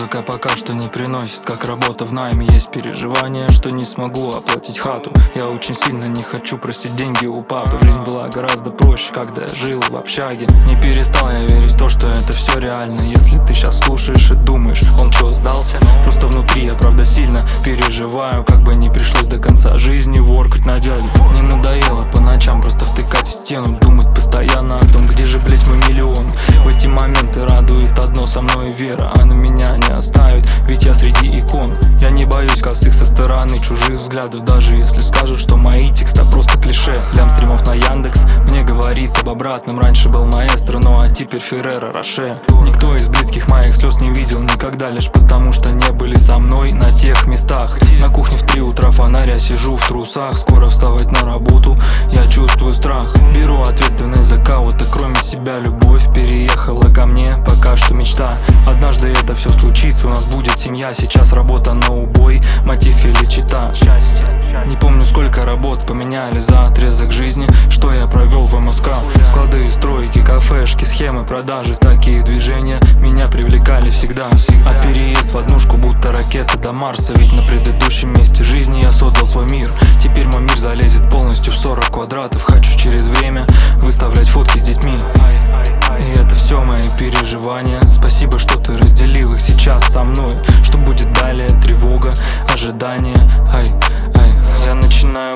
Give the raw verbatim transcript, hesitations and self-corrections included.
Музыка пока что не приносит, как работа в найме. Есть переживания, что не смогу оплатить хату. Я очень сильно не хочу просить деньги у папы. Жизнь была гораздо проще, когда я жил в общаге. Не перестал я верить в то, что это все реально. Если ты сейчас слушаешь и думаешь, он чё, сдался? Просто внутри я правда сильно переживаю, как бы не пришлось до конца жизни воркать на дядю. Не надоело по ночам просто втыкать в стену, думать постоянно о том, где же, блять, мой миллион. В эти моменты радует одно: со мной вера, она меня не оставит, ведь я среди икон. Я не боюсь косых со стороны, чужих взглядов, даже если скажут, что мои тексты просто клише. Лям стримов на Яндекс мне говорит об обратном. Раньше был маэстро, ну а теперь Ферреро Роше. Никто из близких моих слез не видел никогда, лишь потому что не были со мной на тех местах. На кухне в три утра фонаря сижу в трусах. Скоро вставать на работу, я чувствую страх. Беру ответственность за кого-то, кроме себя. Любовь переехала ко мне, пока что мечта. Однажды это все случится, у нас будет семья. Сейчас работа на убой, мотив или чита. Не помню, сколько работ поменяли за отрезок жизни, что я провел в МСК. Склады и стройки, кафешки, схемы продажи, такие движения меня привлекали всегда. А переезд в однушку будто ракета до Марса, ведь на предыдущем месте жизни я создал свой мир. Теперь мой мир залезет полностью в сорок квадратов. Хочу через время выставлять фотки с детьми. И это все мои переживания. Спасибо, что ты разделил их сейчас со мной. Что будет далее? Тревога, ожидание. Ай, ай, я начинаю